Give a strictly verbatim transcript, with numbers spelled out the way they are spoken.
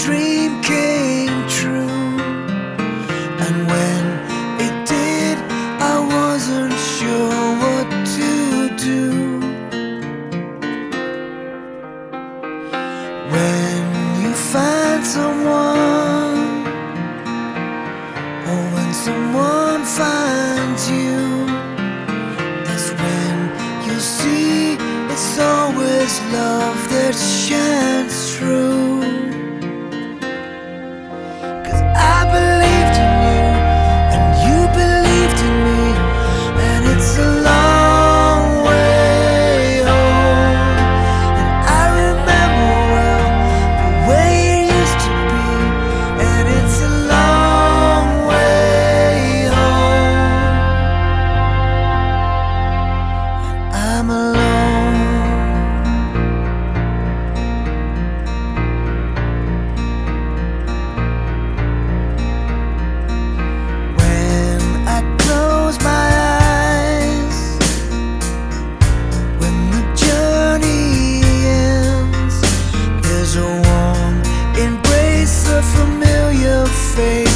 dream came true. And when it did, I wasn't sure what to do. When you find someone, or when someone finds you, that's when you see it's always love that shines through. 'Cause I believed in you, and you believed in me, and it's a long way home. And I remember well the way it used to be, and it's a long way home. And I'm alone. When I close my eyes, when the journey ends, there's a warm embrace, a familiar face.